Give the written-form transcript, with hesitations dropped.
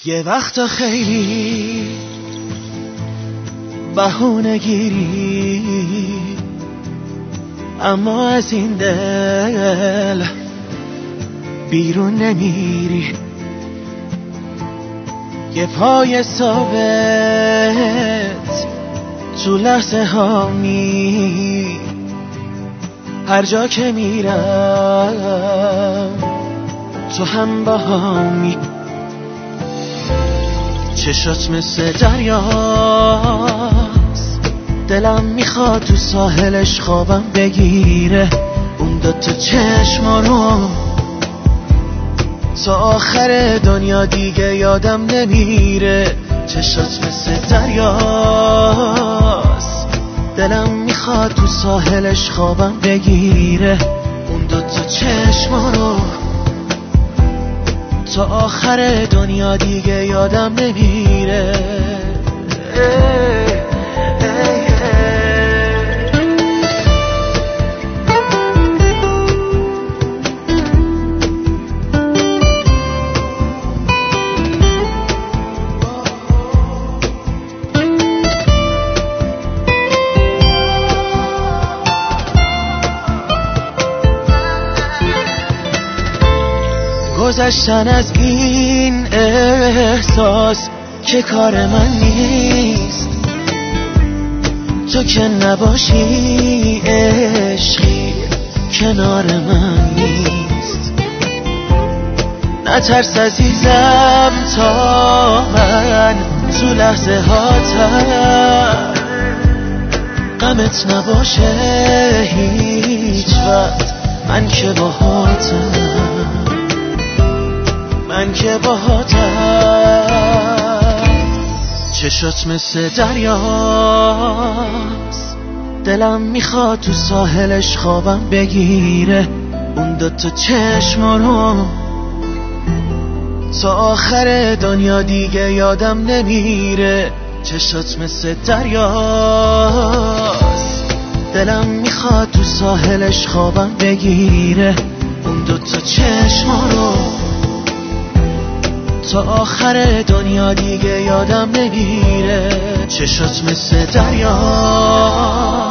یه وقتا خیلی بهونه گیری، اما از این دل بیرون نمیری. یه پای ثابت تو لحظه ها می، هر جا که میرم تو هم با همی. چشات مثل دریاست، دلم میخواد تو ساحلش خوابم بگیره. اون دوتا چشما رو تا آخر دنیا دیگه یادم نمیره. چشات مثل دریاست، دلم میخواد تو ساحلش خوابم بگیره. اون دوتا چشما رو تا آخر دنیا دیگه یادم نمیره. گذشتن از این احساس که کار من نیست، تو که نباشی عشقی کنار من نیست. نترس عزیزم تا من تو لحظه هاتم غمت نباشه هیچ وقت. من که باهاتم، من که باهاتم. چشات مثل دریاست، دلم میخواد تو ساحلش خوابم بگیره. اون دوتا چشما رو تا آخر دنیا دیگه یادم نمیره. چشات مثل دریاست، دلم میخواد تو ساحلش خوابم بگیره. اون دوتا چشما رو تا آخر دنیا دیگه یادم نمیره. چشات مثل دریا